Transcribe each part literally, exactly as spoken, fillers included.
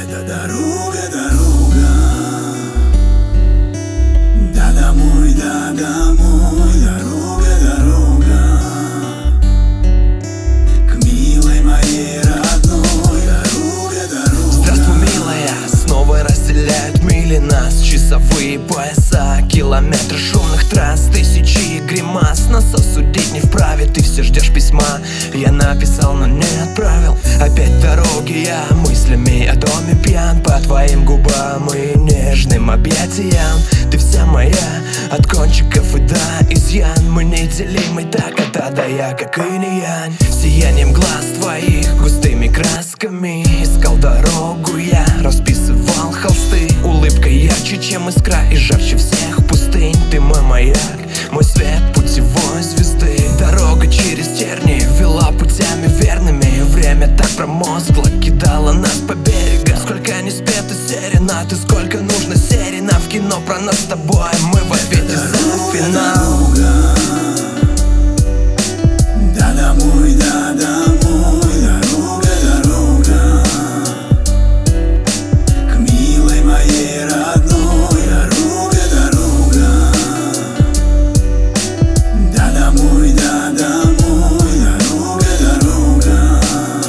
Да дорога, дорога, да домой, да домой, дорога, дорога, к милой моей родной, дорога, дорога. Здравствуй, милая, снова разделяют мили нас часовые пояса, километры шумных трасс, тысячи гримас. Нас осудить не вправе, ты все ждешь письма. Я написал, но не отправил. Опять дороги, я мыслями о доме пьян, по твоим губам и нежным объятиям. Ты вся моя, от кончиков и до изъян. Мы неделимы так от а до я, как инь и янь. Сиянием глаз твоих густыми красками искал дорогу я, расписывал холсты. Улыбкой ярче, чем искра, и жарче всех пустынь. Ты мой маяк, мой свет путевой звезды. Дорога через тернии вела путями верными. Время так промозгло, кидало нас по берегам. Сколько не спеты серенад, и сколько нужно серий нам в кино про нас с тобой. Мы в ответе за финал. Да домой, да домой, дорога, дорога, к милой моей родной, дорога, дорога. Да домой, да домой, дорога, дорога,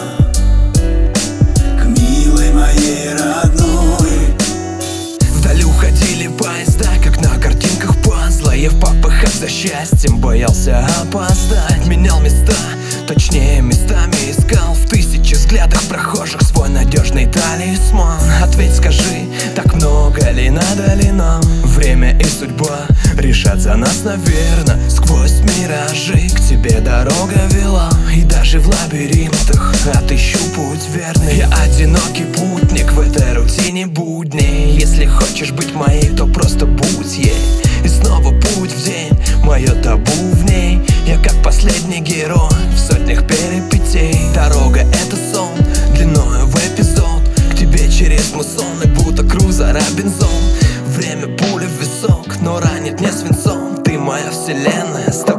к милой моей родной. Вдали уходили поезда, как на картинках пазла. Я в попыхах за счастьем боялся опоздать. Менял места, точнее местами искал в тысячи взглядах прохожих свой надежный талисман. Ответь, скажи, так много ли, надо ли нам? Время и судьба решат за нас, наверно. Сквозь миражи к тебе дорога вела, и даже в лабиринтах отыщу путь верный. Я одинокий путник в этой рутине будней. Если хочешь быть моей, то просто будь ей. И снова путь в день, мое табу в ней. Я как последний герой в сотнях перипетий. Дорога — это сон, длиною в эпизод. К тебе через муссоны, будто круза Робинзон. Время пули в висок, но ранит не свинцом. Ты моя вселенная.